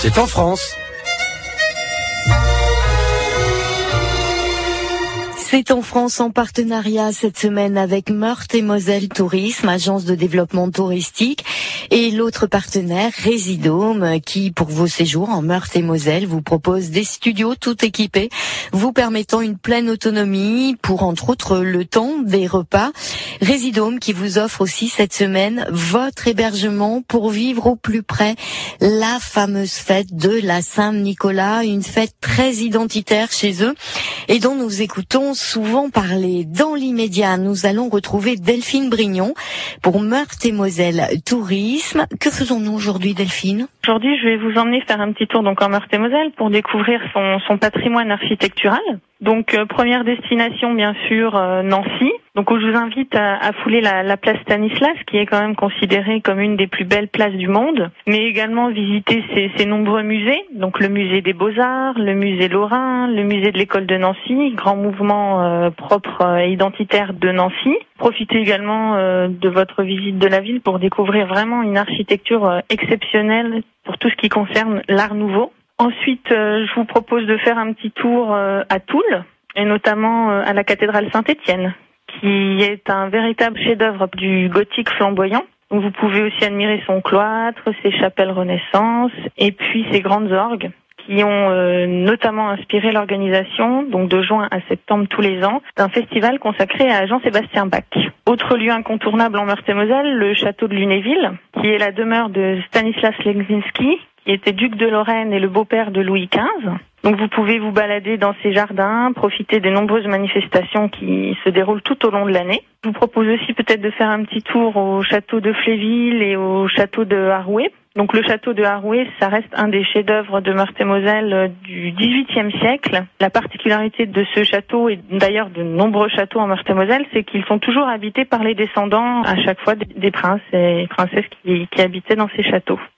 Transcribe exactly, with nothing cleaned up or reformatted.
C'est en France. C'est en France en partenariat cette semaine avec Meurthe-et-Moselle Tourisme, agence de développement touristique, et l'autre partenaire, Résidome, qui pour vos séjours en Meurthe-et-Moselle vous propose des studios tout équipés, vous permettant une pleine autonomie pour entre autres le temps des repas. Résidome qui vous offre aussi cette semaine votre hébergement pour vivre au plus près la fameuse fête de la Saint-Nicolas, une fête très identitaire chez eux et dont nous écoutons souvent parler. Dans l'immédiat, nous allons retrouver Delphine Brignon pour Meurthe-et-Moselle Tourisme. Que faisons-nous aujourd'hui, Delphine ? Aujourd'hui, je vais vous emmener faire un petit tour donc en Meurthe-et-Moselle pour découvrir son, son patrimoine architectural. Donc euh, première destination bien sûr euh, Nancy. Donc où je vous invite à, à fouler la, la place Stanislas qui est quand même considérée comme une des plus belles places du monde, mais également visiter ses, ses nombreux musées. Donc le musée des Beaux-Arts, le musée Lorrain, le musée de l'école de Nancy, grand mouvement euh, propre et identitaire de Nancy. Profitez également euh, de votre visite de la ville pour découvrir vraiment une architecture euh, exceptionnelle pour tout ce qui concerne l'art nouveau. Ensuite, euh, je vous propose de faire un petit tour euh, à Toul, et notamment euh, à la cathédrale Saint-Étienne, qui est un véritable chef-d'œuvre du gothique flamboyant. Donc, vous pouvez aussi admirer son cloître, ses chapelles Renaissance, et puis ses grandes orgues, qui ont euh, notamment inspiré l'organisation, donc de juin à septembre tous les ans, d'un festival consacré à Jean-Sébastien Bach. Autre lieu incontournable en Meurthe-et-Moselle, le château de Lunéville, qui est la demeure de Stanislas Leczinski, qui était duc de Lorraine et le beau-père de Louis quinze. Donc vous pouvez vous balader dans ces jardins, profiter des nombreuses manifestations qui se déroulent tout au long de l'année. Je vous propose aussi peut-être de faire un petit tour au château de Fléville et au château de Haroué. Donc le château de Haroué, ça reste un des chefs-d'œuvre de Meurthe-et-Moselle du dix-huitième siècle. La particularité de ce château, et d'ailleurs de nombreux châteaux en Meurthe-et-Moselle, c'est qu'ils sont toujours habités par les descendants à chaque fois des princes et princesses qui, qui habitaient dans ces châteaux.